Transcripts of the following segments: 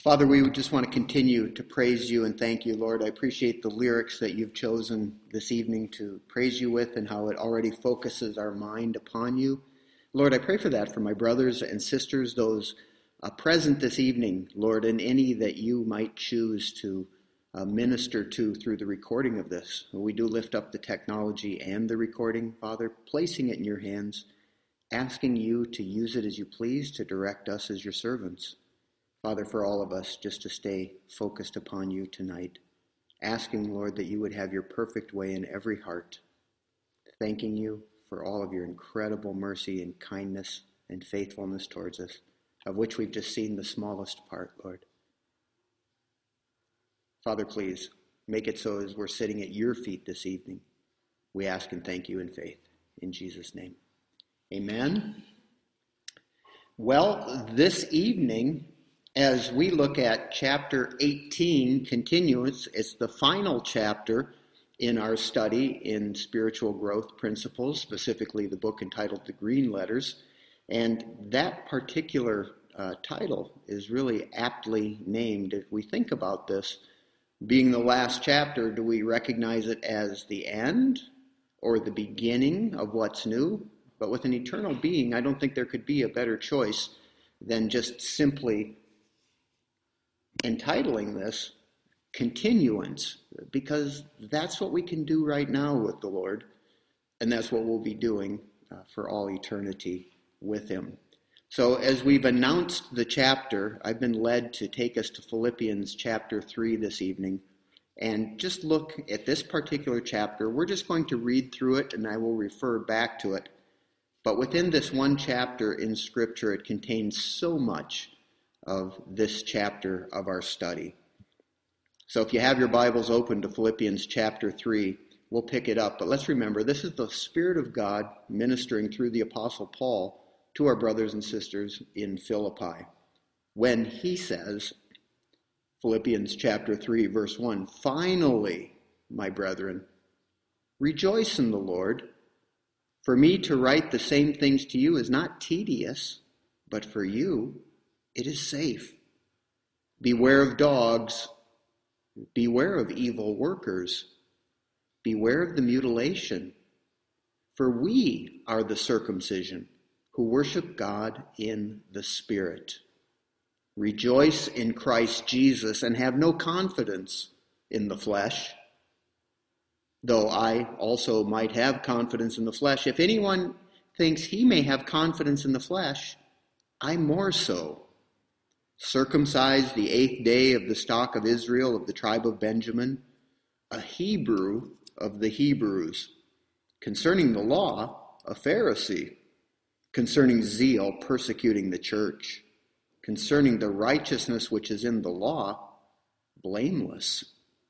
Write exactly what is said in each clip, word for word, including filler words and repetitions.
Father, we would just want to continue to praise you and thank you, Lord. I appreciate the lyrics that you've chosen this evening to praise you with and how it already focuses our mind upon you. Lord, I pray for that for my brothers and sisters, those uh, present this evening, Lord, and any that you might choose to uh, minister to through the recording of this. We do lift up the technology and the recording, Father, placing it in your hands, asking you to use it as you please to direct us as your servants. Father, for all of us, just to stay focused upon you tonight, asking, Lord, that you would have your perfect way in every heart, thanking you for all of your incredible mercy and kindness and faithfulness towards us, of which we've just seen the smallest part, Lord. Father, please, make it so as we're sitting at your feet this evening, we ask and thank you in faith. In Jesus' name, amen. Well, this evening, as we look at chapter eighteen, continuous, it's the final chapter in our study in spiritual growth principles, specifically the book entitled The Green Letters. And that particular uh, title is really aptly named. If we think about this being the last chapter, do we recognize it as the end or the beginning of what's new? But with an eternal being, I don't think there could be a better choice than just simply entitling this Continuance, because that's what we can do right now with the Lord, and that's what we'll be doing uh, for all eternity with him. So as we've announced the chapter, I've been led to take us to Philippians chapter three this evening, and just look at this particular chapter. We're just going to read through it, and I will refer back to it. But within this one chapter in Scripture, it contains so much of this chapter of our study. So if you have your Bibles open to Philippians chapter three, we'll pick it up. But let's remember, this is the Spirit of God ministering through the Apostle Paul to our brothers and sisters in Philippi, when he says, Philippians chapter three, verse one, "Finally, my brethren, rejoice in the Lord. For me to write the same things to you is not tedious, but for you it is safe. Beware of dogs, beware of evil workers, beware of the mutilation. For we are the circumcision who worship God in the Spirit. Rejoice in Christ Jesus and have no confidence in the flesh, though I also might have confidence in the flesh. If anyone thinks he may have confidence in the flesh, I more so. Circumcised the eighth day of the stock of Israel, of the tribe of Benjamin, a Hebrew of the Hebrews. Concerning the law, a Pharisee. Concerning zeal, persecuting the church. Concerning the righteousness which is in the law, blameless.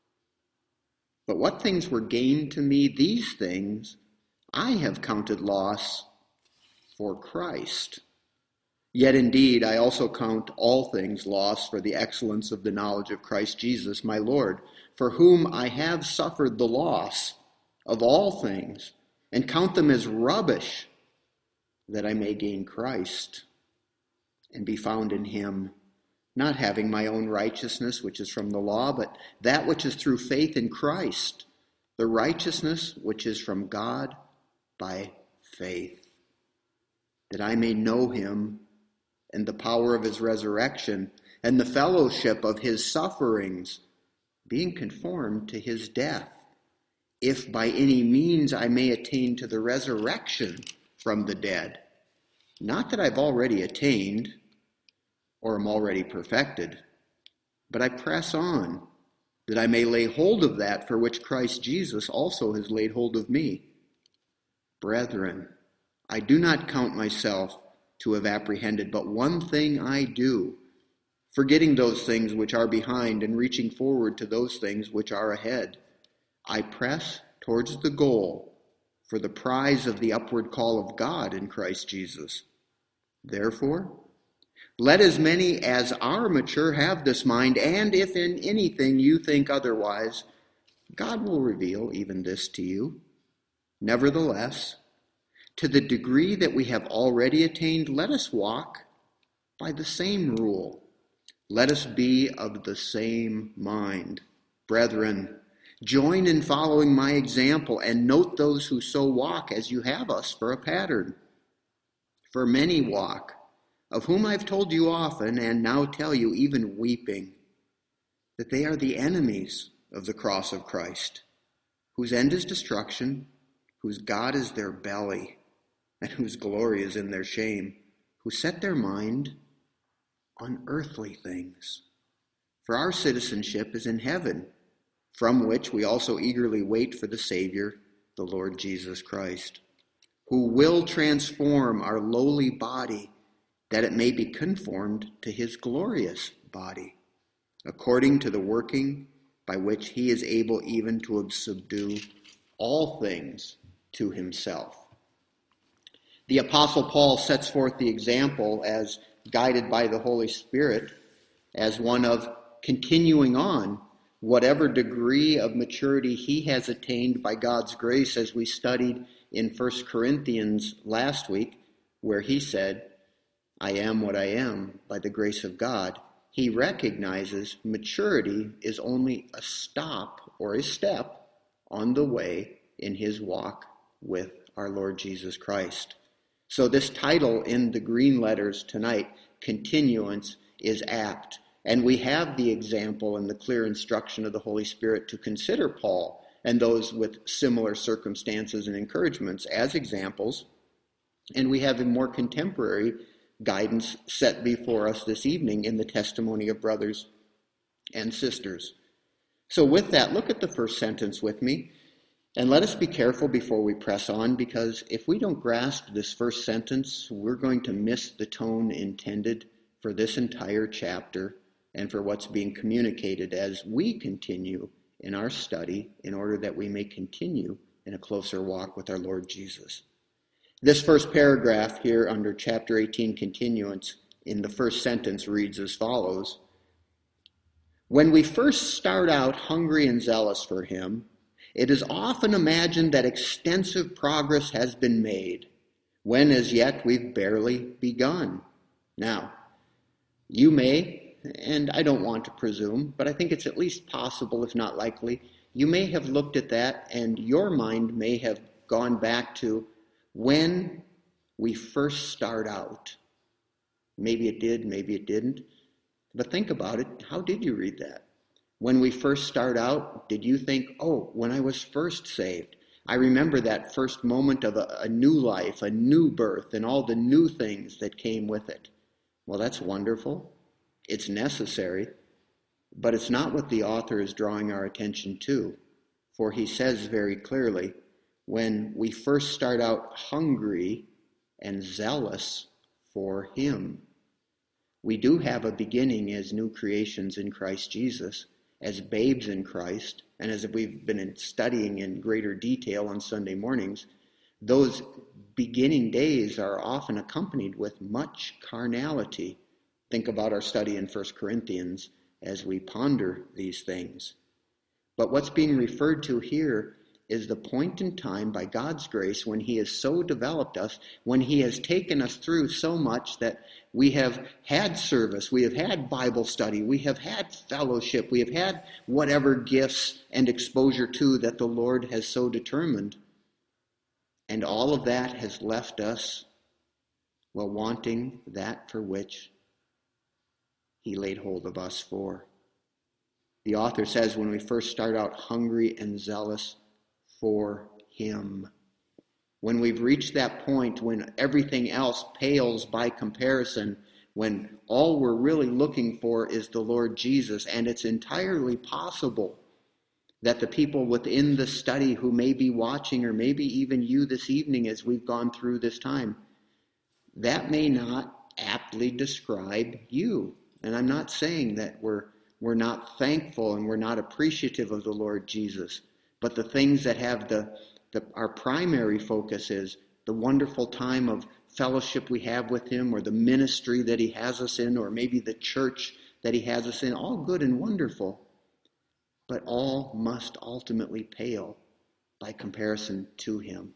But what things were gained to me, these things I have counted loss for Christ. Yet indeed I also count all things lost for the excellence of the knowledge of Christ Jesus, my Lord, for whom I have suffered the loss of all things, and count them as rubbish, that I may gain Christ, and be found in him, not having my own righteousness, which is from the law, but that which is through faith in Christ, the righteousness which is from God by faith, that I may know him, and the power of his resurrection, and the fellowship of his sufferings, being conformed to his death, if by any means I may attain to the resurrection from the dead. Not that I've already attained, or am already perfected, but I press on, that I may lay hold of that for which Christ Jesus also has laid hold of me. Brethren, I do not count myself to have apprehended, but one thing I do, forgetting those things which are behind and reaching forward to those things which are ahead. I press towards the goal for the prize of the upward call of God in Christ Jesus. Therefore, let as many as are mature have this mind, and if in anything you think otherwise, God will reveal even this to you. Nevertheless, to the degree that we have already attained, let us walk by the same rule. Let us be of the same mind. Brethren, join in following my example and note those who so walk as you have us for a pattern. For many walk, of whom I've told you often and now tell you even weeping, that they are the enemies of the cross of Christ, whose end is destruction, whose God is their belly, and whose glory is in their shame, who set their mind on earthly things. For our citizenship is in heaven, from which we also eagerly wait for the Savior, the Lord Jesus Christ, who will transform our lowly body, that it may be conformed to his glorious body, according to the working by which he is able even to subdue all things to himself. The Apostle Paul sets forth the example as guided by the Holy Spirit as one of continuing on whatever degree of maturity he has attained by God's grace, as we studied in First Corinthians last week, where he said, I am what I am by the grace of God. He recognizes maturity is only a stop or a step on the way in his walk with our Lord Jesus Christ. So this title in the green letters tonight, Continuance, is apt. And we have the example and the clear instruction of the Holy Spirit to consider Paul and those with similar circumstances and encouragements as examples. And we have a more contemporary guidance set before us this evening in the testimony of brothers and sisters. So with that, look at the first sentence with me. And let us be careful before we press on, because if we don't grasp this first sentence, we're going to miss the tone intended for this entire chapter and for what's being communicated as we continue in our study in order that we may continue in a closer walk with our Lord Jesus. This first paragraph here under chapter eighteen, Continuance, in the first sentence reads as follows. When we first start out hungry and zealous for him, it is often imagined that extensive progress has been made, when as yet we've barely begun. Now, you may, and I don't want to presume, but I think it's at least possible, if not likely, you may have looked at that and your mind may have gone back to when we first start out. Maybe it did, maybe it didn't. But think about it. How did you read that? When we first start out, did you think, oh, when I was first saved, I remember that first moment of a, a new life, a new birth, and all the new things that came with it. Well, that's wonderful. It's necessary, but it's not what the author is drawing our attention to. For he says very clearly, when we first start out hungry and zealous for him. We do have a beginning as new creations in Christ Jesus, as babes in Christ, and as we've been studying in greater detail on Sunday mornings, those beginning days are often accompanied with much carnality. Think about our study in First Corinthians as we ponder these things. But what's being referred to here is the point in time by God's grace when he has so developed us, when he has taken us through so much that we have had service, we have had Bible study, we have had fellowship, we have had whatever gifts and exposure to that the Lord has so determined. And all of that has left us, well, wanting that for which he laid hold of us for. The author says when we first start out hungry and zealous for him. When we've reached that point when everything else pales by comparison, when all we're really looking for is the Lord Jesus, and it's entirely possible that the people within the study who may be watching, or maybe even you this evening as we've gone through this time, that may not aptly describe you. And I'm not saying that we're we're not thankful and we're not appreciative of the Lord Jesus. But the things that have the, the our primary focus is the wonderful time of fellowship we have with him, or the ministry that he has us in, or maybe the church that he has us in, all good and wonderful. But all must ultimately pale by comparison to him.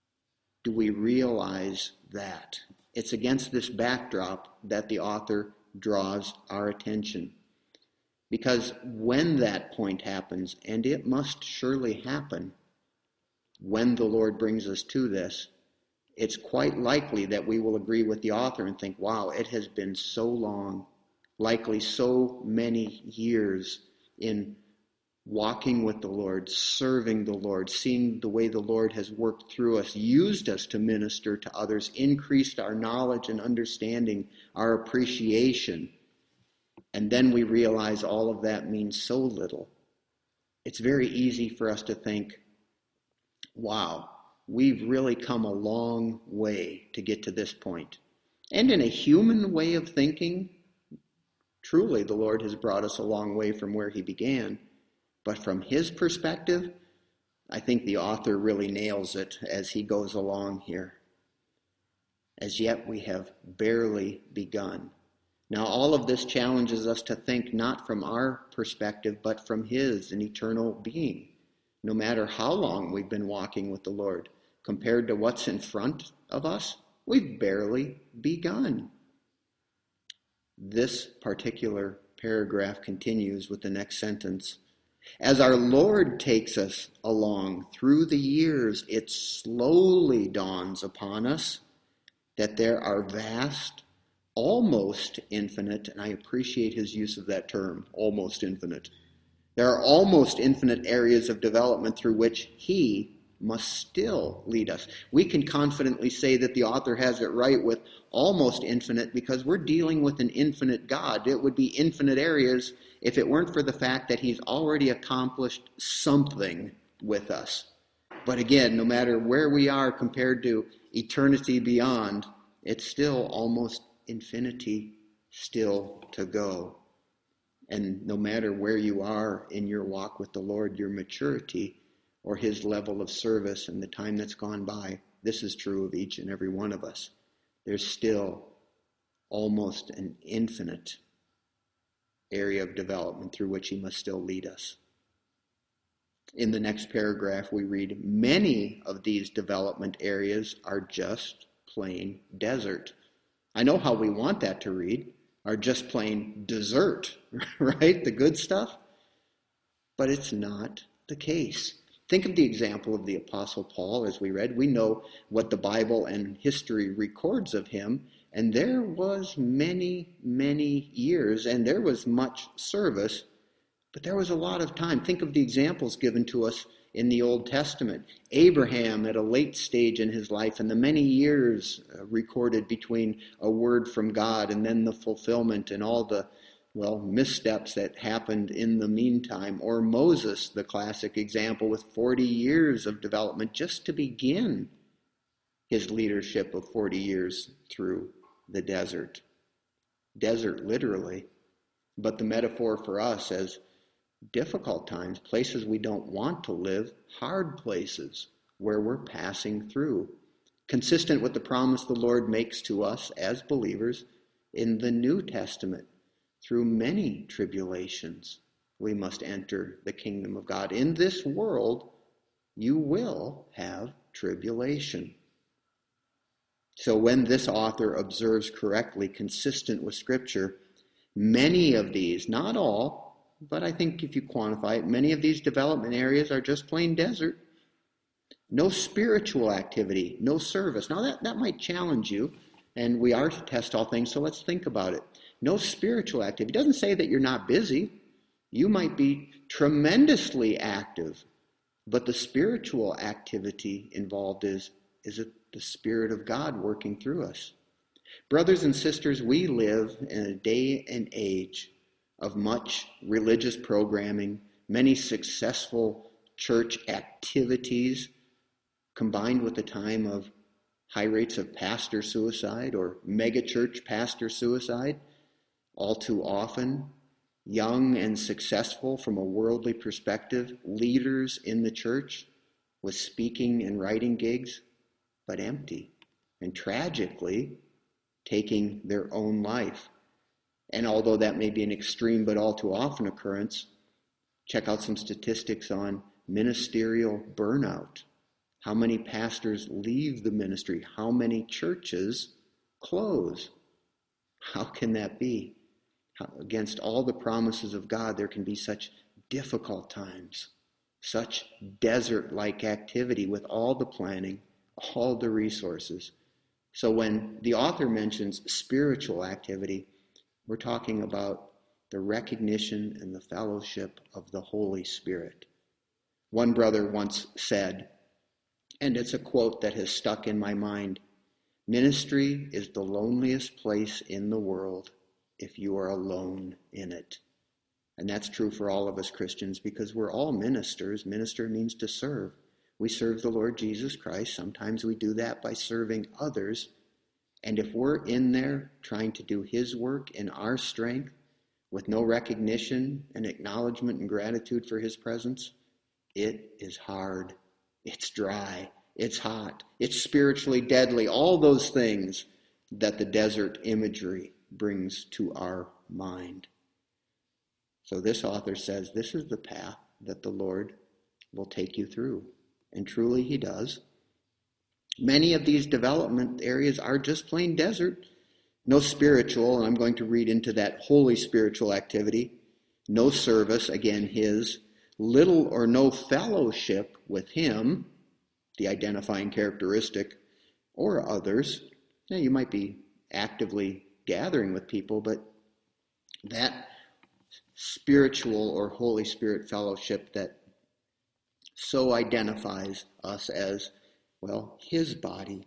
Do we realize that? It's against this backdrop that the author draws our attention. Because when that point happens, and it must surely happen, when the Lord brings us to this, it's quite likely that we will agree with the author and think, wow, it has been so long, likely so many years in walking with the Lord, serving the Lord, seeing the way the Lord has worked through us, used us to minister to others, increased our knowledge and understanding, our appreciation. And then we realize all of that means so little. It's very easy for us to think, wow, we've really come a long way to get to this point. And in a human way of thinking, truly the Lord has brought us a long way from where he began. But from his perspective, I think the author really nails it as he goes along here. As yet we have barely begun. Now all of this challenges us to think not from our perspective, but from his, an eternal being. No matter how long we've been walking with the Lord, compared to what's in front of us, we've barely begun. This particular paragraph continues with the next sentence. As our Lord takes us along through the years, it slowly dawns upon us that there are vast, almost infinite, and I appreciate his use of that term, almost infinite. There are almost infinite areas of development through which he must still lead us. We can confidently say that the author has it right with almost infinite because we're dealing with an infinite God. It would be infinite areas if it weren't for the fact that he's already accomplished something with us. But again, no matter where we are compared to eternity beyond, it's still almost infinity still to go. And no matter where you are in your walk with the Lord, your maturity or his level of service and the time that's gone by, this is true of each and every one of us. There's still almost an infinite area of development through which he must still lead us. In the next paragraph, we read, many of these development areas are just plain desert. I know how we want that to read, are just plain dessert, right? The good stuff. But it's not the case. Think of the example of the Apostle Paul, as we read. We know what the Bible and history records of him, and there was many, many years, and there was much service, but there was a lot of time. Think of the examples given to us in the Old Testament. Abraham at a late stage in his life, and the many years uh, recorded between a word from God and then the fulfillment and all the well, missteps that happened in the meantime. Or Moses, the classic example, with forty years of development just to begin his leadership of forty years through the desert. Desert, literally, but the metaphor for us as difficult times, places we don't want to live, hard places where we're passing through. Consistent with the promise the Lord makes to us as believers in the New Testament. Through many tribulations, we must enter the kingdom of God. In this world, you will have tribulation. So when this author observes correctly, consistent with Scripture, many of these, not all, but I think if you quantify it, many of these development areas are just plain desert. No spiritual activity, no service. Now that, that might challenge you, and we are to test all things, so let's think about it. No spiritual activity. It doesn't say that you're not busy. You might be tremendously active, but the spiritual activity involved is, is it the Spirit of God working through us? Brothers and sisters, we live in a day and age of much religious programming, many successful church activities, combined with a time of high rates of pastor suicide or megachurch pastor suicide. All too often, young and successful from a worldly perspective, leaders in the church with speaking and writing gigs, but empty, and tragically taking their own life. And although that may be an extreme but all too often occurrence, check out some statistics on ministerial burnout. How many pastors leave the ministry? How many churches close? How can that be? against all the promises of God, there can be such difficult times, such desert-like activity with all the planning, all the resources. So when the author mentions spiritual activity, we're talking about the recognition and the fellowship of the Holy Spirit. One brother once said, and it's a quote that has stuck in my mind, "Ministry is the loneliest place in the world if you are alone in it." And that's true for all of us Christians because we're all ministers. Minister means to serve. We serve the Lord Jesus Christ. Sometimes we do that by serving others. And if we're in there trying to do his work in our strength with no recognition and acknowledgement and gratitude for his presence, it is hard. It's dry. It's hot. It's spiritually deadly. All those things that the desert imagery brings to our mind. So this author says this is the path that the Lord will take you through. And truly he does. Many of these development areas are just plain desert. No spiritual, and I'm going to read into that holy spiritual activity. No service, again his. Little or no fellowship with him, the identifying characteristic, or others. Now, you might be actively gathering with people, but that spiritual or Holy Spirit fellowship that so identifies us as, well, his body.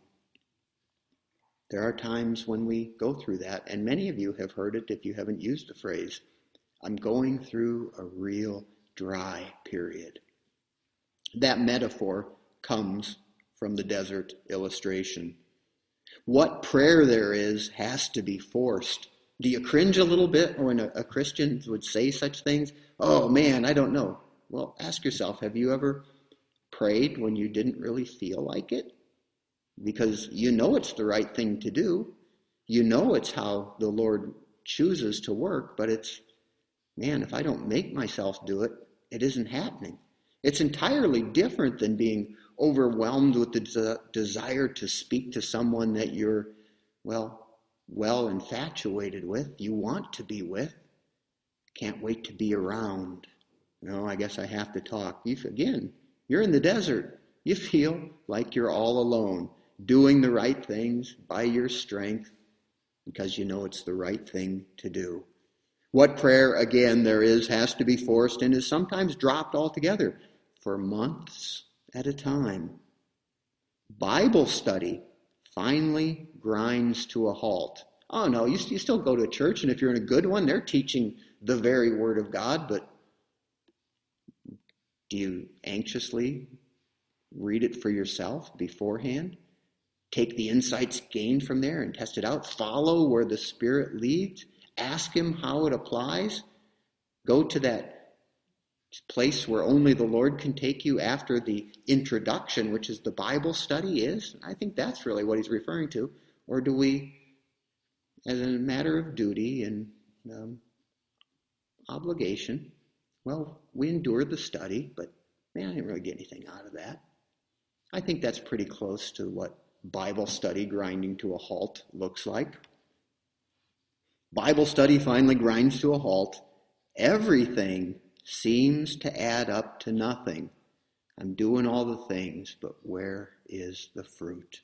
There are times when we go through that, and many of you have heard it if you haven't used the phrase, I'm going through a real dry period. That metaphor comes from the desert illustration. What prayer there is has to be forced. Do you cringe a little bit when a, a Christian would say such things? Oh man, I don't know. Well, ask yourself, have you ever prayed when you didn't really feel like it? Because you know it's the right thing to do. You know it's how the Lord chooses to work, but it's, man, if I don't make myself do it, it isn't happening. It's entirely different than being overwhelmed with the de- desire to speak to someone that you're, well, well infatuated with, you want to be with, can't wait to be around. No, I guess I have to talk. You, again, you're in the desert. You feel like you're all alone, doing the right things by your strength because you know it's the right thing to do. What prayer, again, there is has to be forced and is sometimes dropped altogether for months at a time. Bible study finally grinds to a halt. Oh no, you, you still go to a church, and if you're in a good one, they're teaching the very word of God, but do you anxiously read it for yourself beforehand? Take the insights gained from there and test it out. Follow where the Spirit leads. Ask him how it applies. Go to that place where only the Lord can take you after the introduction, which is the Bible study is. I think that's really what he's referring to. Or do we, as a matter of duty and um, obligation, well, we endure the study, but man, I didn't really get anything out of that. I think that's pretty close to what Bible study grinding to a halt looks like. Bible study finally grinds to a halt. Everything seems to add up to nothing. I'm doing all the things, but where is the fruit?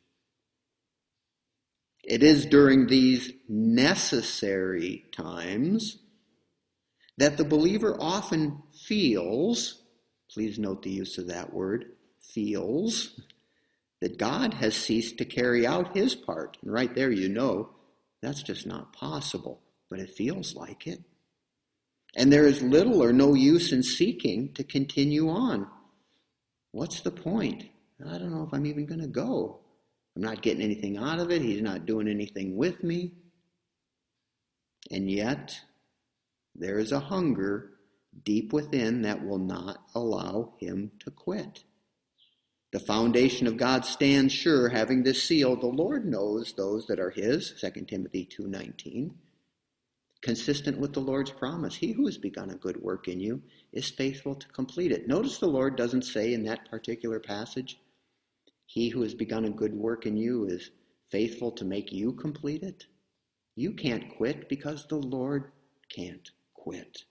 It is during these necessary times that the believer often feels, please note the use of that word, feels, that God has ceased to carry out his part. And right there you know that's just not possible, but it feels like it. And there is little or no use in seeking to continue on. What's the point? I don't know if I'm even going to go. I'm not getting anything out of it. He's not doing anything with me. And yet, there is a hunger deep within that will not allow him to quit. The foundation of God stands sure, having this seal. The Lord knows those that are his, Second Timothy two nineteen. Consistent with the Lord's promise. He who has begun a good work in you is faithful to complete it. Notice the Lord doesn't say in that particular passage, he who has begun a good work in you is faithful to make you complete it. You can't quit because the Lord can't quit.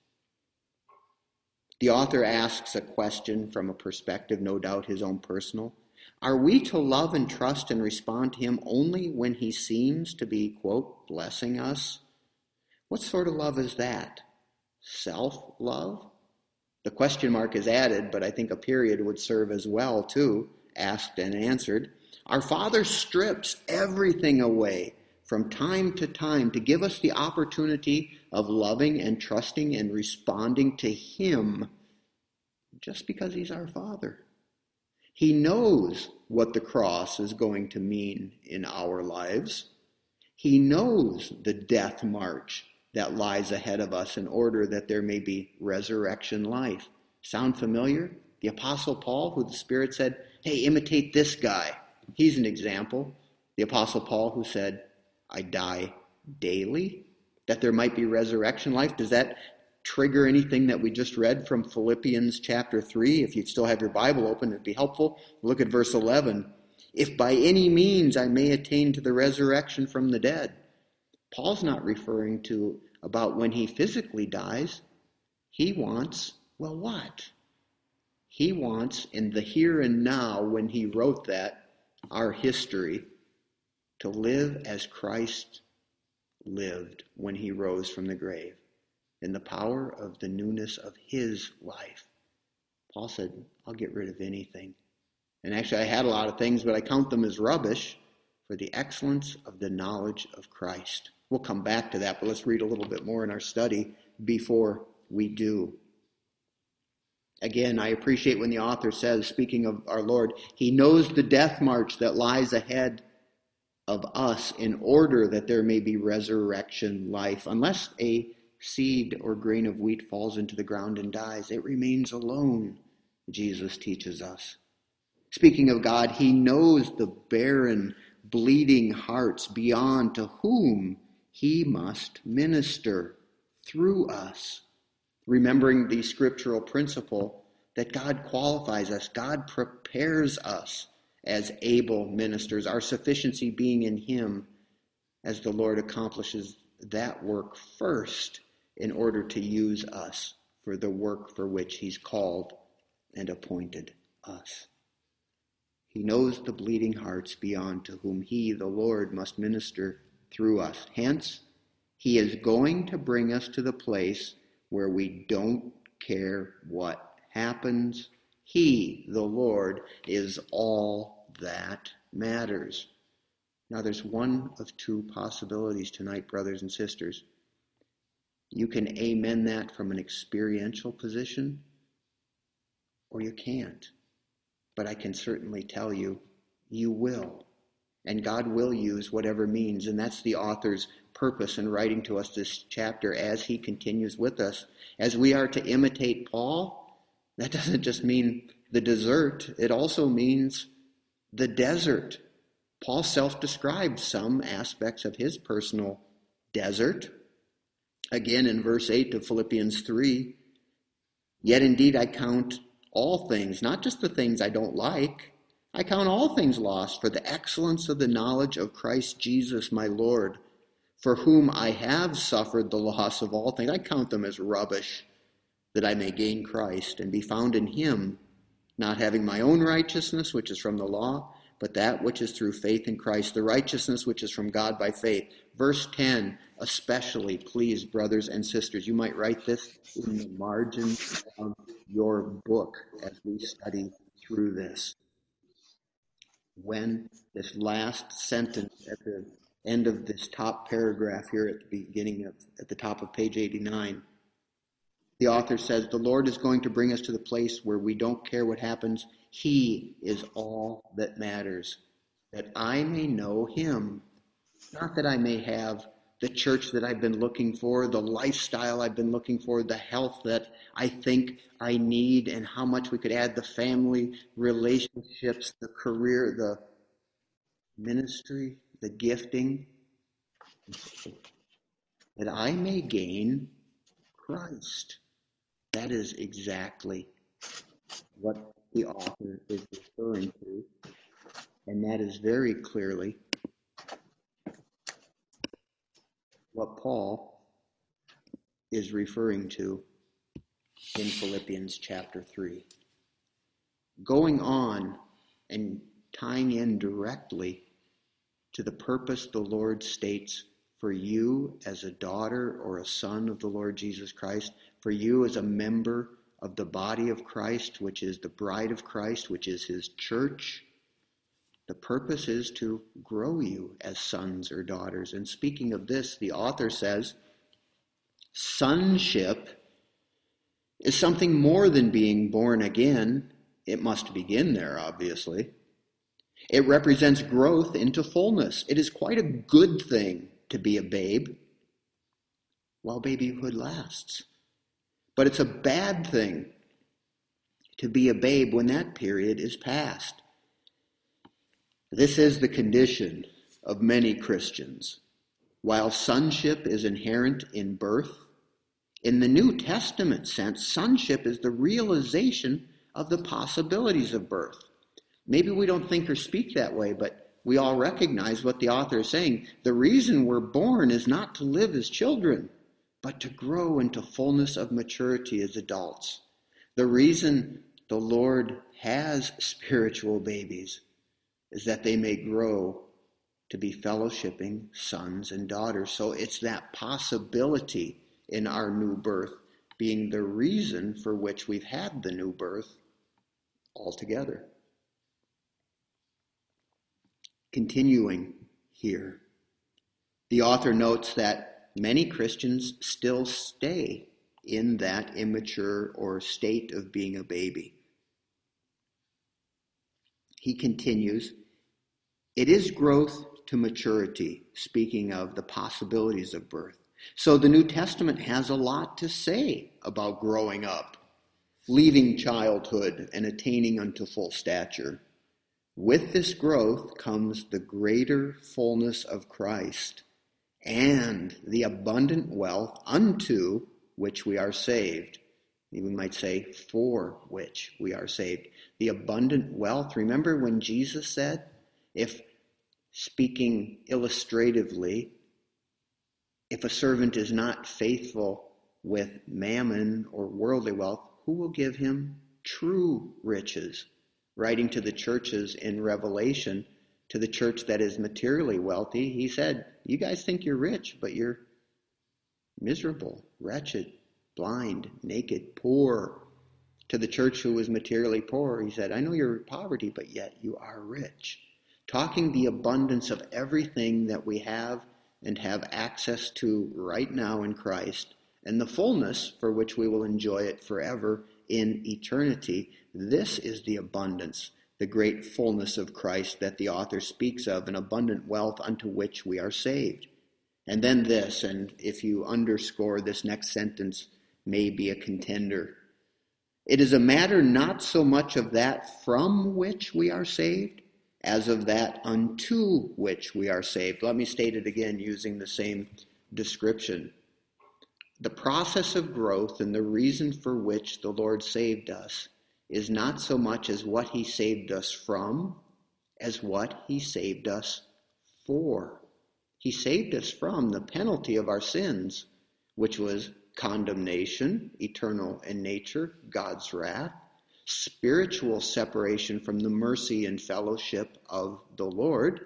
The author asks a question from a perspective, no doubt his own personal. Are we to love and trust and respond to him only when he seems to be, quote, blessing us? What sort of love is that? Self-love? The question mark is added, but I think a period would serve as well, too, asked and answered. Our Father strips everything away from time to time to give us the opportunity of loving and trusting and responding to him just because he's our Father. He knows what the cross is going to mean in our lives. He knows the death march that lies ahead of us in order that there may be resurrection life. Sound familiar? The Apostle Paul, who the Spirit said, hey, imitate this guy. He's an example. The Apostle Paul who said, I die daily, that there might be resurrection life. Does that trigger anything that we just read from Philippians chapter three? If you still have your Bible open, it'd be helpful. Look at verse eleven. If by any means I may attain to the resurrection from the dead. Paul's not referring to about when he physically dies. He wants, well, what? He wants in the here and now, when he wrote that, our history, to live as Christ lived when he rose from the grave, in the power of the newness of his life. Paul said, I'll get rid of anything. And actually, I had a lot of things, but I count them as rubbish for the excellence of the knowledge of Christ. We'll come back to that, but let's read a little bit more in our study before we do. Again, I appreciate when the author says, speaking of our Lord, he knows the death march that lies ahead of us in order that there may be resurrection life. Unless a seed or grain of wheat falls into the ground and dies, it remains alone, Jesus teaches us. Speaking of God, he knows the barren, bleeding hearts beyond to whom he must minister through us. Remembering the scriptural principle that God qualifies us, God prepares us as able ministers, our sufficiency being in him as the Lord accomplishes that work first in order to use us for the work for which he's called and appointed us. He knows the bleeding hearts beyond to whom he, the Lord, must minister through us. Hence, he is going to bring us to the place where we don't care what happens. He, the Lord, is all that matters. Now, there's one of two possibilities tonight, brothers and sisters. You can amen that from an experiential position, or you can't. But I can certainly tell you, you will. And God will use whatever means. And that's the author's purpose in writing to us this chapter as he continues with us. As we are to imitate Paul, that doesn't just mean the desert. It also means the desert. Paul self-describes some aspects of his personal desert. Again, in verse eight of Philippians three, yet indeed I count all things, not just the things I don't like. I count all things lost for the excellence of the knowledge of Christ Jesus my Lord, for whom I have suffered the loss of all things. I count them as rubbish, that I may gain Christ and be found in him, not having my own righteousness, which is from the law, but that which is through faith in Christ, the righteousness which is from God by faith. Verse ten, especially, please, brothers and sisters, you might write this in the margin of your book as we study through this. When this last sentence at the end of this top paragraph here at the beginning of, at the top of page eighty-nine, the author says, the Lord is going to bring us to the place where we don't care what happens. He is all that matters, that I may know him, not that I may have the church that I've been looking for, the lifestyle I've been looking for, the health that I think I need, and how much we could add the family relationships, the career, the ministry, the gifting, that I may gain Christ. That is exactly what the author is referring to, and that is very clearly what Paul is referring to in Philippians chapter three. Going on and tying in directly to the purpose the Lord states for you as a daughter or a son of the Lord Jesus Christ, for you as a member of the body of Christ, which is the bride of Christ, which is his church. The purpose is to grow you as sons or daughters. And speaking of this, the author says, sonship is something more than being born again. It must begin there, obviously. It represents growth into fullness. It is quite a good thing to be a babe while babyhood lasts. But it's a bad thing to be a babe when that period is past. This is the condition of many Christians. While sonship is inherent in birth, in the New Testament sense, sonship is the realization of the possibilities of birth. Maybe we don't think or speak that way, but we all recognize what the author is saying. The reason we're born is not to live as children, but to grow into fullness of maturity as adults. The reason the Lord has spiritual babies is that they may grow to be fellowshipping sons and daughters. So it's that possibility in our new birth being the reason for which we've had the new birth altogether. Continuing here, the author notes that many Christians still stay in that immature or state of being a baby. He continues, it is growth to maturity, speaking of the possibilities of birth. So the New Testament has a lot to say about growing up, leaving childhood and attaining unto full stature. With this growth comes the greater fullness of Christ and the abundant wealth unto which we are saved. We might say for which we are saved. The abundant wealth. Remember when Jesus said, if speaking illustratively, if a servant is not faithful with mammon or worldly wealth, who will give him true riches? Writing to the churches in Revelation, to the church that is materially wealthy, he said, you guys think you're rich, but you're miserable, wretched, blind, naked, poor. To the church who was materially poor, he said, I know you're in poverty, but yet you are rich. Talking the abundance of everything that we have and have access to right now in Christ, and the fullness for which we will enjoy it forever in eternity. This is the abundance, the great fullness of Christ that the author speaks of, an abundant wealth unto which we are saved. And then this, and if you underscore this next sentence, may be a contender. It is a matter not so much of that from which we are saved, as of that unto which we are saved. Let me state it again using the same description. The process of growth and the reason for which the Lord saved us is not so much as what he saved us from, as what he saved us for. He saved us from the penalty of our sins, which was condemnation, eternal in nature, God's wrath, spiritual separation from the mercy and fellowship of the Lord,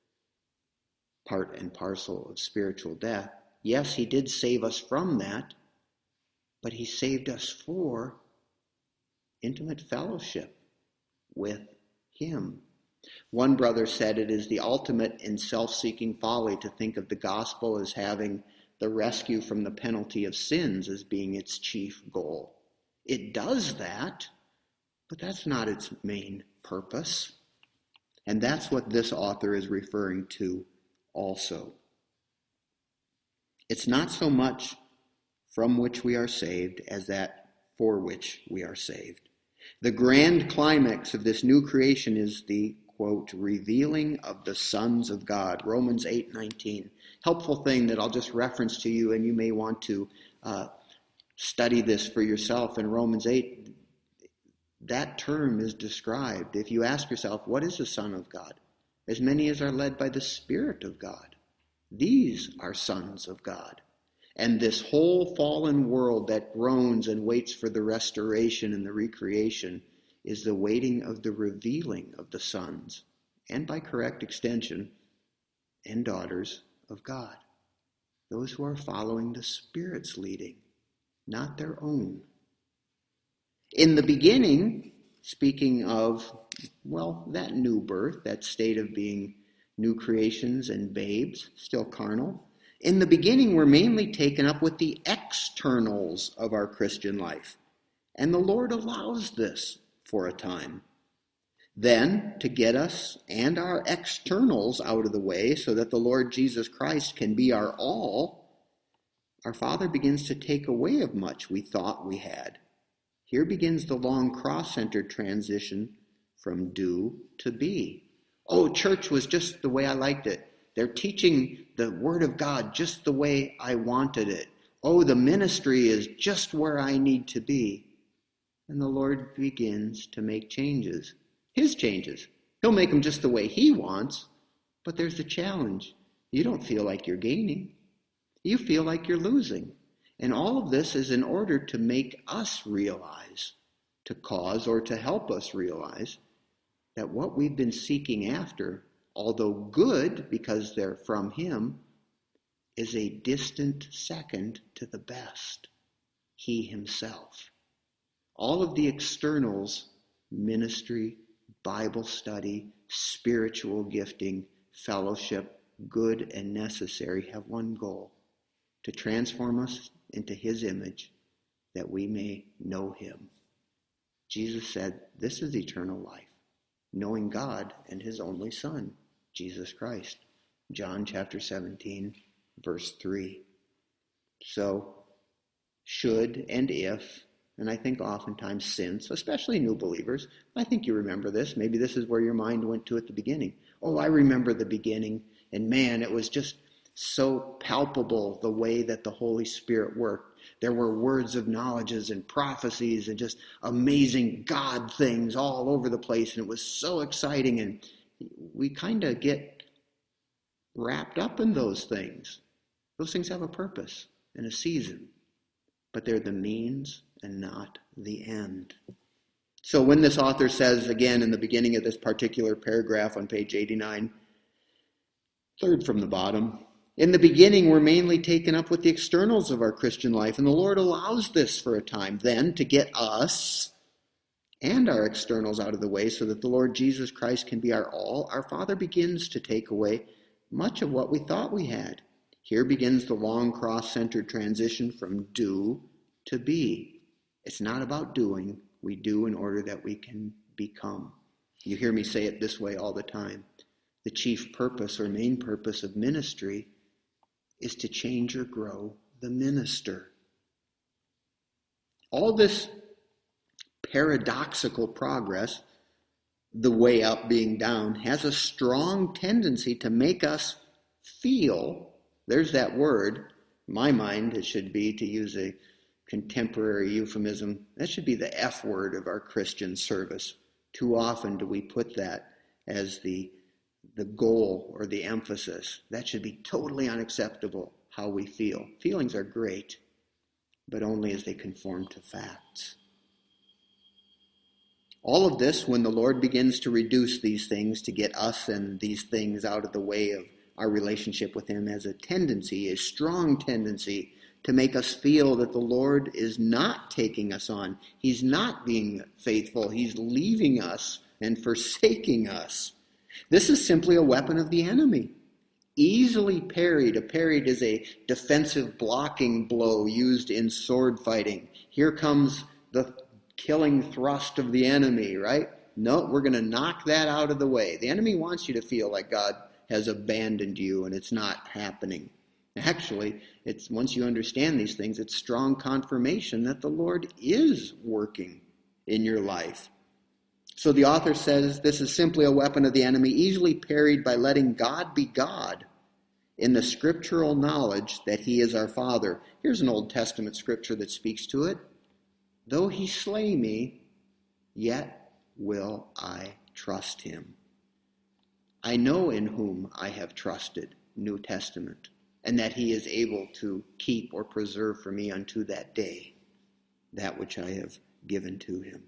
part and parcel of spiritual death. Yes, he did save us from that, but he saved us for intimate fellowship with him. One brother said it is the ultimate in self-seeking folly to think of the gospel as having the rescue from the penalty of sins as being its chief goal. It does that, but that's not its main purpose. And that's what this author is referring to also. It's not so much from which we are saved as that for which we are saved. The grand climax of this new creation is the, quote, revealing of the sons of God, Romans eight nineteen. Helpful thing that I'll just reference to you, and you may want to uh, study this for yourself. In Romans eight, that term is described. If you ask yourself, what is a son of God? As many as are led by the Spirit of God. These are sons of God. And this whole fallen world that groans and waits for the restoration and the recreation is the waiting of the revealing of the sons, and by correct extension, and daughters of God. Those who are following the Spirit's leading, not their own. In the beginning, speaking of, well, that new birth, that state of being new creations and babes, still carnal, in the beginning we're mainly taken up with the externals of our Christian life. And the Lord allows this for a time. Then, to get us and our externals out of the way so that the Lord Jesus Christ can be our all, our Father begins to take away of much we thought we had. Here begins the long cross-centered transition from do to be. Oh, church was just the way I liked it. They're teaching the Word of God just the way I wanted it. Oh, the ministry is just where I need to be. And the Lord begins to make changes. His changes. He'll make them just the way He wants, but there's a challenge. You don't feel like you're gaining. You feel like you're losing. And all of this is in order to make us realize, to cause or to help us realize that what we've been seeking after, although good because they're from Him, is a distant second to the best, He Himself. All of the externals, ministry, Bible study, spiritual gifting, fellowship, good and necessary, have one goal: to transform us into His image, that we may know Him. Jesus said, this is eternal life, knowing God and His only Son, Jesus Christ. John chapter seventeen, verse three. So, should and if, and I think oftentimes since, especially new believers, I think you remember this. Maybe this is where your mind went to at the beginning. Oh, I remember the beginning, and man, it was just so palpable the way that the Holy Spirit worked. There were words of knowledges and prophecies and just amazing God things all over the place, and it was so exciting, and we kind of get wrapped up in those things. Those things have a purpose and a season, but they're the means and not the end. So when this author says, again, in the beginning of this particular paragraph on page eighty-nine, third from the bottom, in the beginning we're mainly taken up with the externals of our Christian life, and the Lord allows this for a time, then to get us and our externals out of the way so that the Lord Jesus Christ can be our all. Our Father begins to take away much of what we thought we had. Here begins the long cross-centered transition from do to be. It's not about doing. We do in order that we can become. You hear me say it this way all the time. The chief purpose or main purpose of ministry is to change or grow the minister. All this paradoxical progress, the way up being down, has a strong tendency to make us feel, there's that word, in my mind it should be, to use a contemporary euphemism, that should be the F word of our Christian service. Too often do we put that as the, the goal or the emphasis. That should be totally unacceptable, how we feel. Feelings are great, but only as they conform to facts. All of this, when the Lord begins to reduce these things to get us and these things out of the way of our relationship with Him, has a tendency, a strong tendency, to make us feel that the Lord is not taking us on. He's not being faithful. He's leaving us and forsaking us. This is simply a weapon of the enemy. Easily parried. A parried is a defensive blocking blow used in sword fighting. Here comes the killing thrust of the enemy, right? No, we're going to knock that out of the way. The enemy wants you to feel like God has abandoned you, and it's not happening. Actually, it's once you understand these things, it's strong confirmation that the Lord is working in your life. So the author says this is simply a weapon of the enemy, easily parried by letting God be God in the scriptural knowledge that He is our Father. Here's an Old Testament scripture that speaks to it. Though He slay me, yet will I trust Him. I know in whom I have trusted. New Testament. and that he is able to keep or preserve for me unto that day that which I have given to him.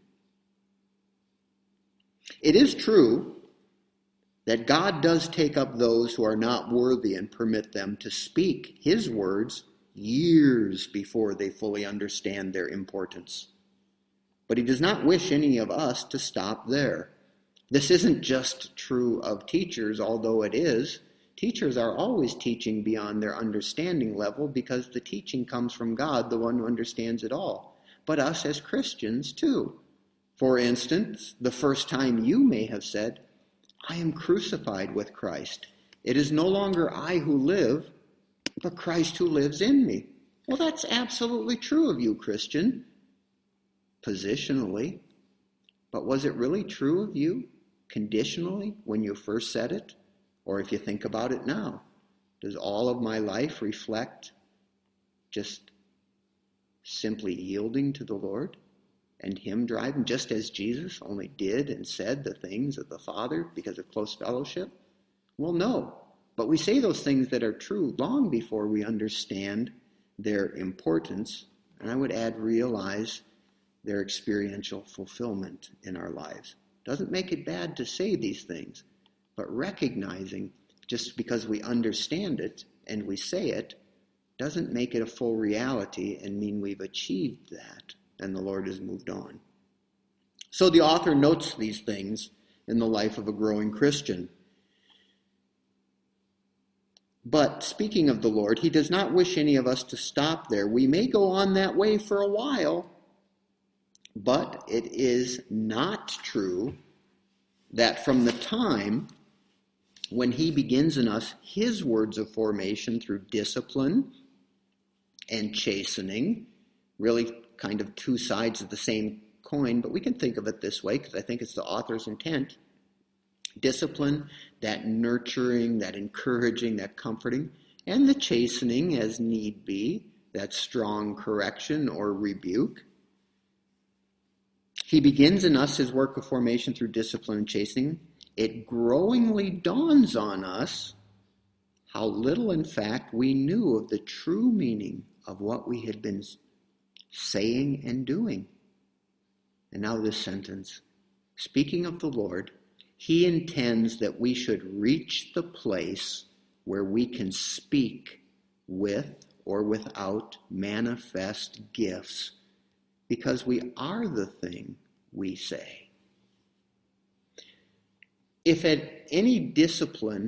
It is true that God does take up those who are not worthy and permit them to speak his words years before they fully understand their importance. But he does not wish any of us to stop there. This isn't just true of teachers, although it is. Teachers are always teaching beyond their understanding level because the teaching comes from God, the one who understands it all. But us as Christians too. For instance, the first time you may have said, I am crucified with Christ. It is no longer I who live, but Christ who lives in me. Well, that's absolutely true of you, Christian, positionally. But was it really true of you conditionally when you first said it? Or if you think about it now, does all of my life reflect just simply yielding to the Lord and him driving, just as Jesus only did and said the things of the Father because of close fellowship? Well, no. But we say those things that are true long before we understand their importance, and I would add realize their experiential fulfillment in our lives. Doesn't make it bad to say these things, but recognizing just because we understand it and we say it doesn't make it a full reality and mean we've achieved that and the Lord has moved on. So the author notes these things in the life of a growing Christian. But speaking of the Lord, he does not wish any of us to stop there. We may go on that way for a while, but it is not true that from the time when he begins in us his words of formation through discipline and chastening, really kind of two sides of the same coin, but we can think of it this way because I think it's the author's intent. Discipline, that nurturing, that encouraging, that comforting, and the chastening as need be, that strong correction or rebuke. He begins in us his work of formation through discipline and chastening. It growingly dawns on us how little, in fact, we knew of the true meaning of what we had been saying and doing. And now this sentence. Speaking of the Lord, he intends that we should reach the place where we can speak with or without manifest gifts, because we are the thing we say. If at any discipline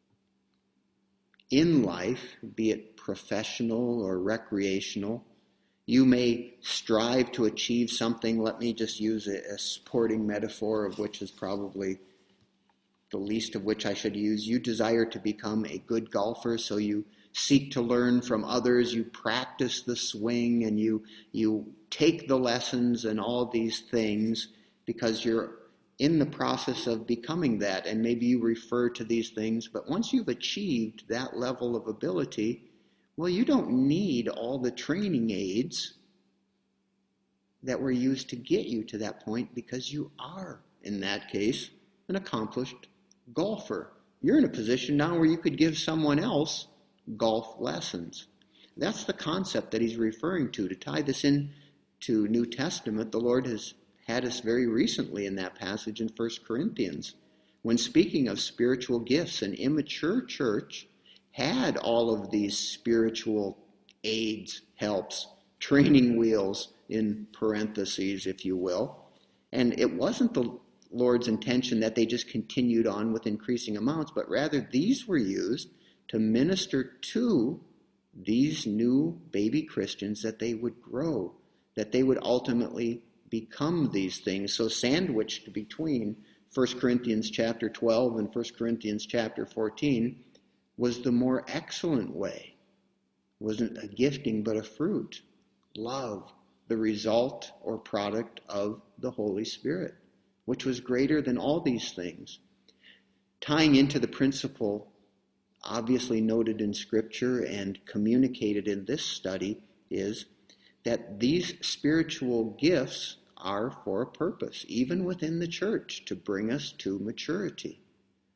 in life, be it professional or recreational, you may strive to achieve something, let me just use a, a sporting metaphor, of which is probably the least of which I should use. You desire to become a good golfer, so you seek to learn from others, you practice the swing, and you you take the lessons and all these things because you're in the process of becoming that, and maybe you refer to these things, but once you've achieved that level of ability, well, you don't need all the training aids that were used to get you to that point because you are, in that case, an accomplished golfer. You're in a position now where you could give someone else golf lessons. That's the concept that he's referring to. To tie this in to New Testament, the Lord has had us very recently in that passage in First Corinthians, when speaking of spiritual gifts. An immature church had all of these spiritual aids, helps, training wheels in parentheses, if you will. And it wasn't the Lord's intention that they just continued on with increasing amounts, but rather these were used to minister to these new baby Christians, that they would grow, that they would ultimately become these things. So sandwiched between First Corinthians chapter twelve and First Corinthians chapter fourteen was the more excellent way. It wasn't a gifting, but a fruit. Love, the result or product of the Holy Spirit, which was greater than all these things. Tying into the principle obviously noted in Scripture and communicated in this study is that these spiritual gifts are for a purpose, even within the church, to bring us to maturity.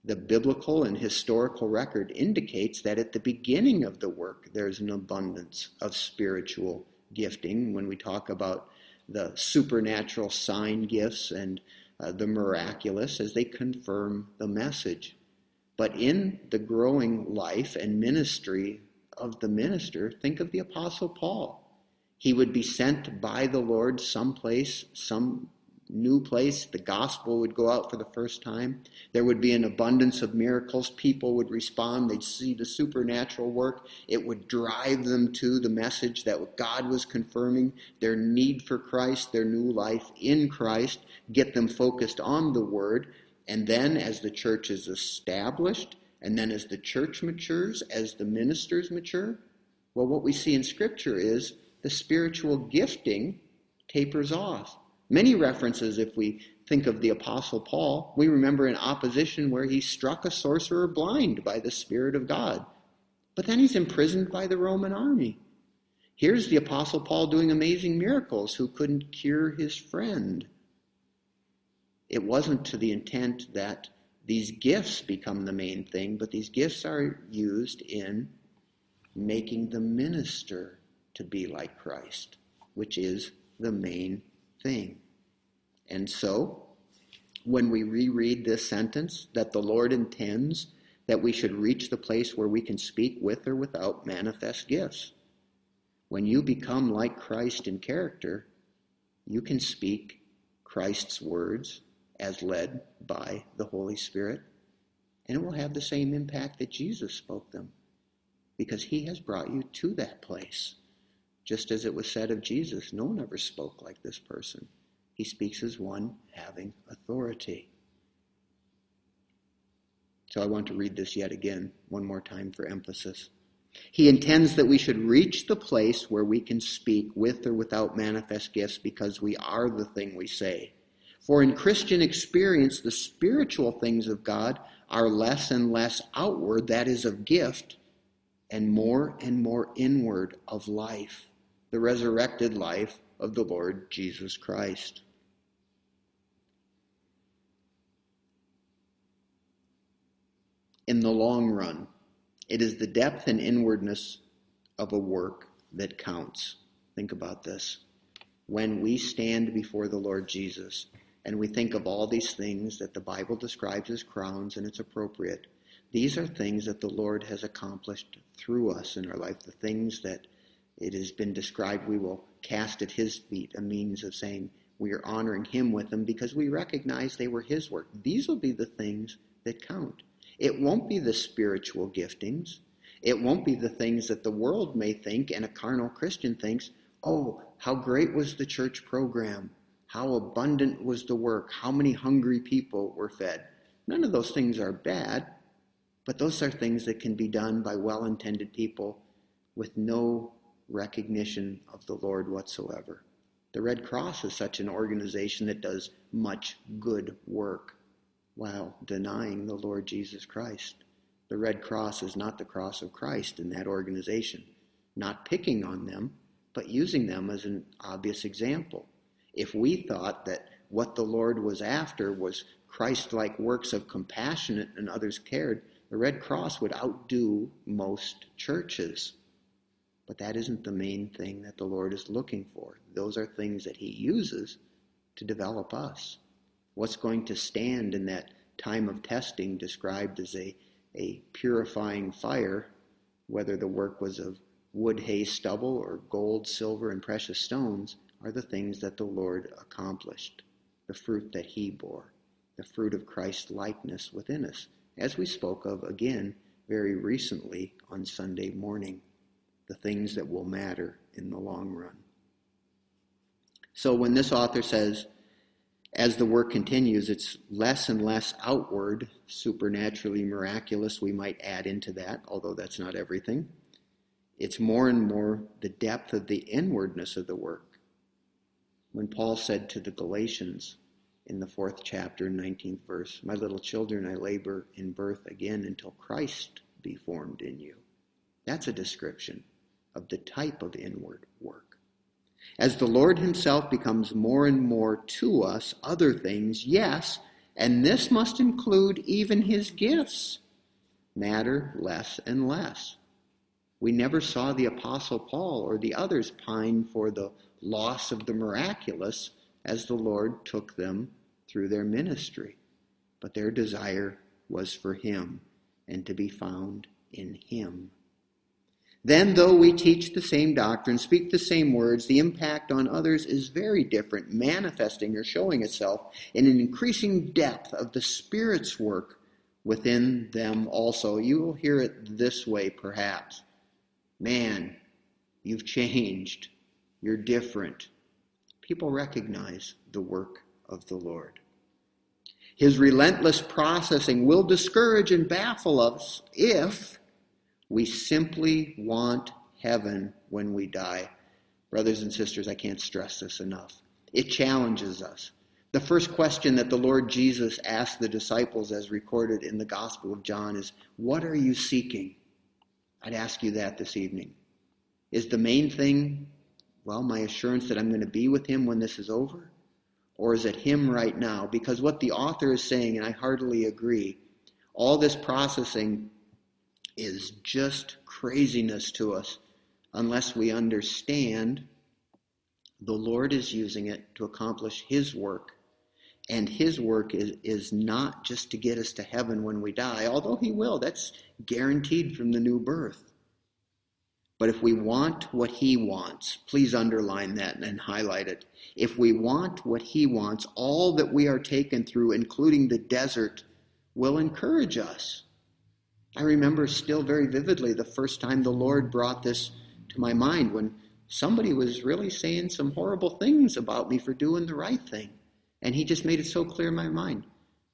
The biblical and historical record indicates that at the beginning of the work, there's an abundance of spiritual gifting when we talk about the supernatural sign gifts and uh, the miraculous as they confirm the message. But in the growing life and ministry of the minister, think of the Apostle Paul. He would be sent by the Lord someplace, some new place. The gospel would go out for the first time. There would be an abundance of miracles. People would respond. They'd see the supernatural work. It would drive them to the message that God was confirming, their need for Christ, their new life in Christ, get them focused on the word. And then as the church is established, and then as the church matures, as the ministers mature, well, what we see in Scripture is the spiritual gifting tapers off. Many references, if we think of the Apostle Paul, we remember in opposition where he struck a sorcerer blind by the Spirit of God. But then he's imprisoned by the Roman army. Here's the Apostle Paul doing amazing miracles who couldn't cure his friend. It wasn't to the intent that these gifts become the main thing, but these gifts are used in making the minister to be like Christ, which is the main thing. And so, when we reread this sentence, that the Lord intends that we should reach the place where we can speak with or without manifest gifts. When you become like Christ in character, you can speak Christ's words as led by the Holy Spirit, and it will have the same impact that Jesus spoke them, because he has brought you to that place. Just as it was said of Jesus, no one ever spoke like this person. He speaks as one having authority. So I want to read this yet again, one more time for emphasis. He intends that we should reach the place where we can speak with or without manifest gifts because we are the thing we say. For in Christian experience, the spiritual things of God are less and less outward, that is of gift, and more and more inward of life, the resurrected life of the Lord Jesus Christ. In the long run, it is the depth and inwardness of a work that counts. Think about this. When we stand before the Lord Jesus and we think of all these things that the Bible describes as crowns, and it's appropriate, these are things that the Lord has accomplished through us in our life, the things that it has been described we will cast at his feet, a means of saying we are honoring him with them because we recognize they were his work. These will be the things that count. It won't be the spiritual giftings. It won't be the things that the world may think and a carnal Christian thinks, oh, how great was the church program? How abundant was the work? How many hungry people were fed? None of those things are bad, but those are things that can be done by well-intended people with no recognition of the Lord whatsoever. The Red Cross is such an organization that does much good work while denying the Lord Jesus Christ. The Red Cross is not the cross of Christ in that organization, not picking on them, but using them as an obvious example. If we thought that what the Lord was after was Christ-like works of compassion and others cared, the Red Cross would outdo most churches. But that isn't the main thing that the Lord is looking for. Those are things that he uses to develop us. What's going to stand in that time of testing described as a, a purifying fire, whether the work was of wood, hay, stubble, or gold, silver, and precious stones, are the things that the Lord accomplished, the fruit that he bore, the fruit of Christ's likeness within us, as we spoke of again very recently on Sunday morning, the things that will matter in the long run. So when this author says, as the work continues, it's less and less outward, supernaturally miraculous, we might add into that, although that's not everything. It's more and more the depth of the inwardness of the work. When Paul said to the Galatians in the fourth chapter, nineteenth verse, my little children, I labor in birth again until Christ be formed in you. That's a description of the type of inward work. As the Lord himself becomes more and more to us, other things, yes, and this must include even his gifts, matter less and less. We never saw the Apostle Paul or the others pine for the loss of the miraculous as the Lord took them through their ministry. But their desire was for him and to be found in him. Then, though we teach the same doctrine, speak the same words, the impact on others is very different, manifesting or showing itself in an increasing depth of the Spirit's work within them also. You will hear it this way, perhaps. Man, you've changed. You're different. People recognize the work of the Lord. His relentless processing will discourage and baffle us if we simply want heaven when we die. Brothers and sisters, I can't stress this enough. It challenges us. The first question that the Lord Jesus asked the disciples, as recorded in the Gospel of John, is, "What are you seeking?" I'd ask you that this evening. Is the main thing, well, my assurance that I'm going to be with him when this is over? Or is it him right now? Because what the author is saying, and I heartily agree, all this processing is just craziness to us unless we understand the Lord is using it to accomplish his work. And his work is, is not just to get us to heaven when we die, although he will. That's guaranteed from the new birth. But if we want what he wants, please underline that and highlight it. If we want what he wants, all that we are taken through, including the desert, will encourage us. I remember still very vividly the first time the Lord brought this to my mind, when somebody was really saying some horrible things about me for doing the right thing. And he just made it so clear in my mind.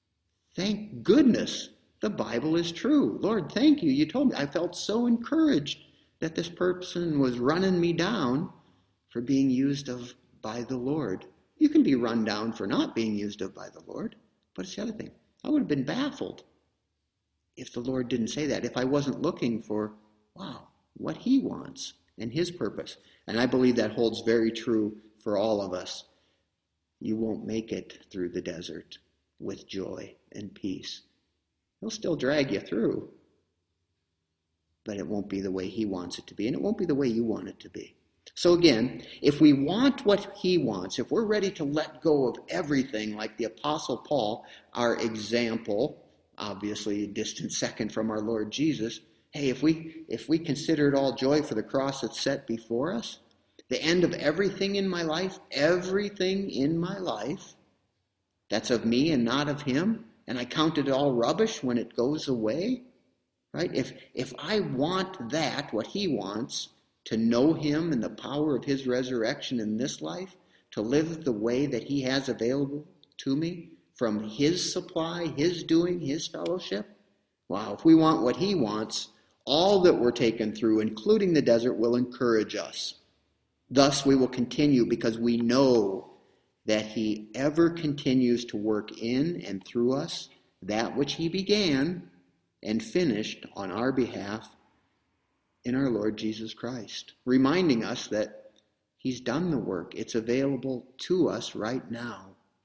Thank goodness the Bible is true. Lord, thank you. You told me. I felt so encouraged that this person was running me down for being used of by the Lord. You can be run down for not being used of by the Lord, but it's the other thing. I would have been baffled if the Lord didn't say that, if I wasn't looking for, wow, what he wants and his purpose. And I believe that holds very true for all of us. You won't make it through the desert with joy and peace. He'll still drag you through, but it won't be the way he wants it to be, and it won't be the way you want it to be. So again, if we want what he wants, if we're ready to let go of everything like the Apostle Paul, our example, obviously a distant second from our Lord Jesus, hey, if we if we consider it all joy for the cross that's set before us, the end of everything in my life, everything in my life that's of me and not of him, and I count it all rubbish when it goes away, right? If if I want that, what he wants, to know him and the power of his resurrection in this life, to live the way that he has available to me from his supply, his doing, his fellowship, wow, if we want what he wants, all that we're taken through, including the desert, will encourage us. Thus we will continue because we know that he ever continues to work in and through us that which he began and finished on our behalf in our Lord Jesus Christ, reminding us that he's done the work. It's available to us right now.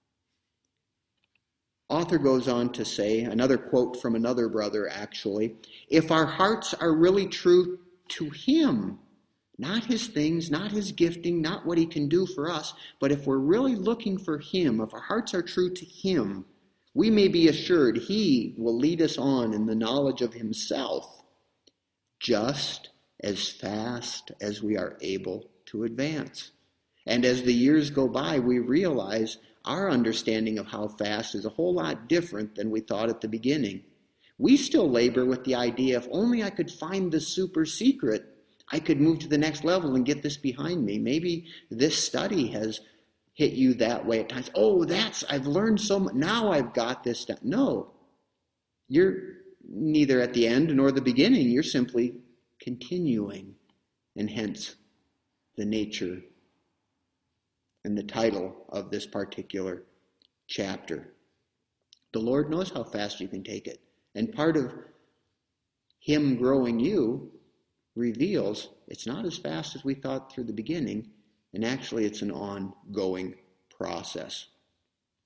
Author goes on to say, another quote from another brother actually, if our hearts are really true to him, not his things, not his gifting, not what he can do for us, but if we're really looking for him, if our hearts are true to him, we may be assured he will lead us on in the knowledge of himself just as fast as we are able to advance. And as the years go by, we realize our understanding of how fast is a whole lot different than we thought at the beginning. We still labor with the idea, if only I could find the super secret, I could move to the next level and get this behind me. Maybe this study has hit you that way at times. Oh, that's, I've learned so much. Now I've got this stuff. No, you're neither at the end nor the beginning. You're simply continuing, and hence the nature and the title of this particular chapter. The Lord knows how fast you can take it. And part of him growing you reveals it's not as fast as we thought through the beginning, and actually it's an ongoing process.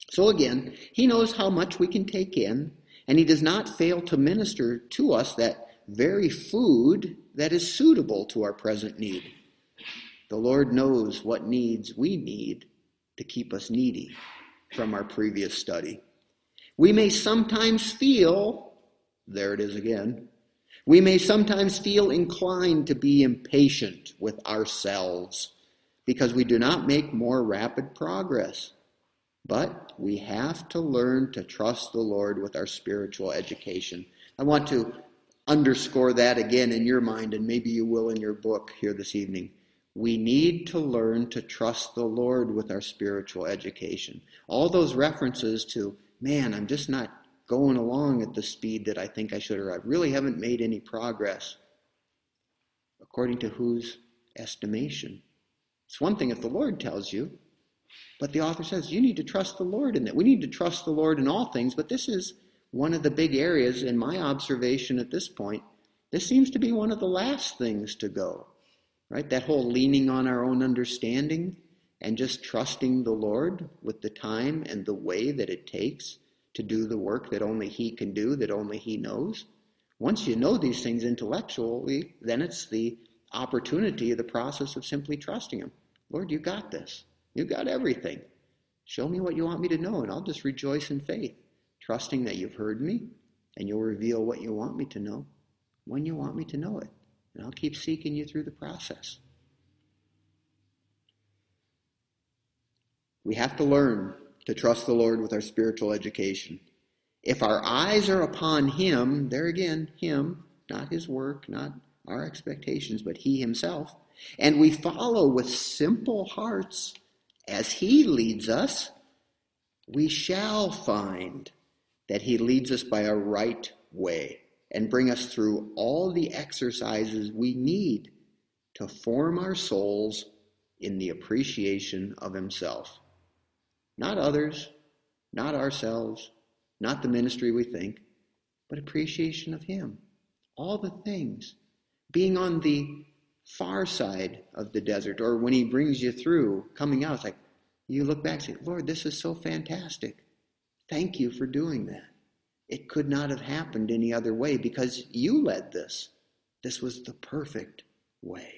So again, he knows how much we can take in, and he does not fail to minister to us that very food that is suitable to our present need. The Lord knows what needs we need to keep us needy from our previous study. We may sometimes feel, there it is again, we may sometimes feel inclined to be impatient with ourselves because we do not make more rapid progress. But we have to learn to trust the Lord with our spiritual education. I want to underscore that again in your mind, and maybe you will in your book here this evening. We need to learn to trust the Lord with our spiritual education. All those references to, man, I'm just not going along at the speed that I think I should, or I really haven't made any progress. According to whose estimation? It's one thing if the Lord tells you, but the author says you need to trust the Lord in that. We need to trust the Lord in all things, but this is one of the big areas in my observation at this point. This seems to be one of the last things to go, right? That whole leaning on our own understanding and just trusting the Lord with the time and the way that it takes to do the work that only he can do, that only he knows. Once you know these things intellectually, then it's the opportunity, the process of simply trusting him. Lord, you got this. You got everything. Show me what you want me to know, and I'll just rejoice in faith, trusting that you've heard me, and you'll reveal what you want me to know when you want me to know it. And I'll keep seeking you through the process. We have to learn to trust the Lord with our spiritual education. If our eyes are upon him, there again, him, not his work, not our expectations, but he himself, and we follow with simple hearts as he leads us, we shall find that he leads us by a right way and bring us through all the exercises we need to form our souls in the appreciation of himself. Not others, not ourselves, not the ministry we think, but appreciation of him. All the things. Being on the far side of the desert, or when he brings you through, coming out, it's like, you look back and say, Lord, this is so fantastic. Thank you for doing that. It could not have happened any other way because you led this. This was the perfect way.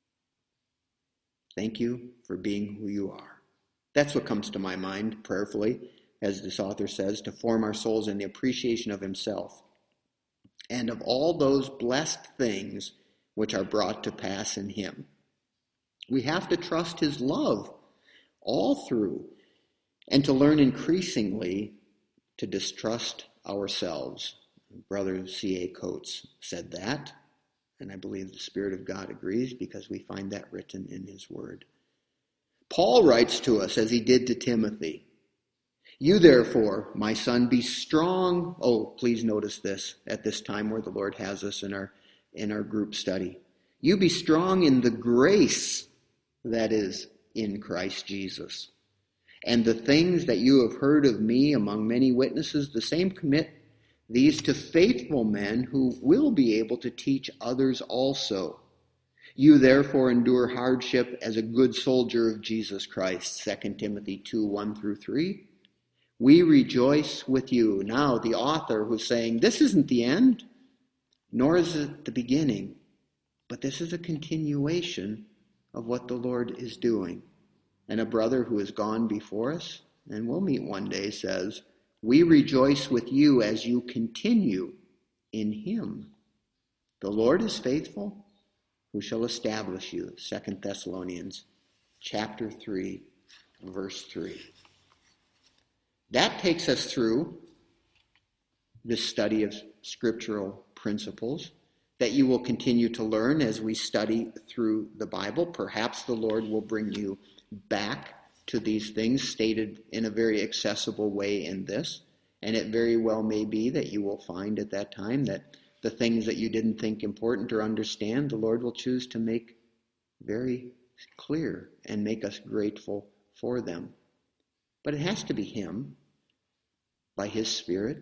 Thank you for being who you are. That's what comes to my mind prayerfully, as this author says, to form our souls in the appreciation of himself and of all those blessed things which are brought to pass in him. We have to trust his love all through, and to learn increasingly to distrust ourselves. Brother C A Coates said that, and I believe the Spirit of God agrees because we find that written in his word. Paul writes to us as he did to Timothy, you therefore, my son, be strong. Oh, please notice this at this time where the Lord has us in our in our group study. You be strong in the grace that is in Christ Jesus. And the things that you have heard of me among many witnesses, the same commit these to faithful men who will be able to teach others also. You therefore endure hardship as a good soldier of Jesus Christ. Second Timothy two, one through three. We rejoice with you. Now the author who's saying this isn't the end, nor is it the beginning, but this is a continuation of what the Lord is doing. And a brother who has gone before us, and we'll meet one day, says, we rejoice with you as you continue in him. The Lord is faithful, who shall establish you. Second Thessalonians chapter three, verse three. That takes us through this study of scriptural principles that you will continue to learn as we study through the Bible. Perhaps the Lord will bring you back to these things stated in a very accessible way in this. And it very well may be that you will find at that time that the things that you didn't think important or understand, the Lord will choose to make very clear and make us grateful for them. But it has to be him, by his Spirit,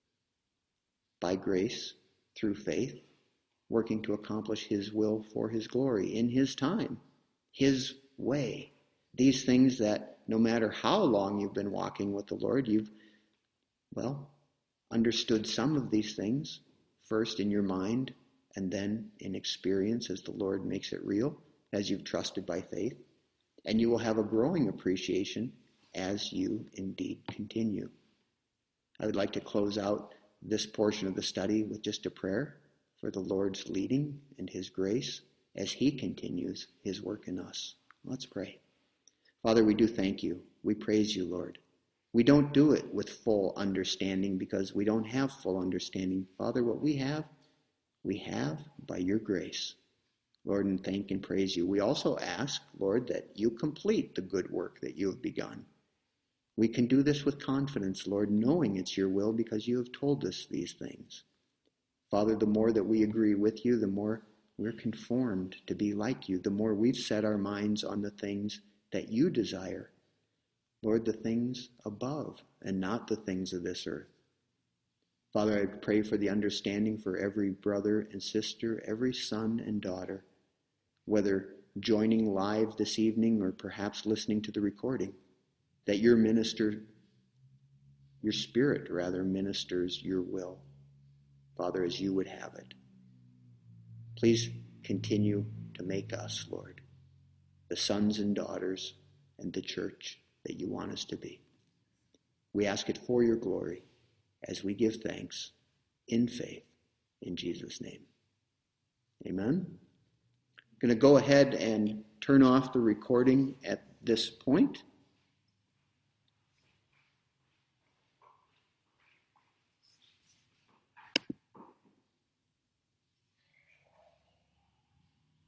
by grace, through faith, working to accomplish his will for his glory in his time, his way. These things that no matter how long you've been walking with the Lord, you've, well, understood some of these things, first in your mind and then in experience as the Lord makes it real, as you've trusted by faith. And you will have a growing appreciation as you indeed continue. I would like to close out this portion of the study with just a prayer for the Lord's leading and his grace as he continues his work in us. Let's pray. Father, we do thank you. We praise you, Lord. We don't do it with full understanding because we don't have full understanding. Father, what we have, we have by your grace. Lord, and thank and praise you. We also ask, Lord, that you complete the good work that you have begun. We can do this with confidence, Lord, knowing it's your will because you have told us these things. Father, the more that we agree with you, the more we're conformed to be like you, the more we've set our minds on the things that you desire. Lord, the things above and not the things of this earth. Father, I pray for the understanding for every brother and sister, every son and daughter, whether joining live this evening or perhaps listening to the recording, that your minister, your spirit rather, ministers your will, Father, as you would have it. Please continue to make us, Lord, the sons and daughters and the church that you want us to be. We ask it for your glory as we give thanks in faith in Jesus' name. Amen. I'm going to go ahead and turn off the recording at this point.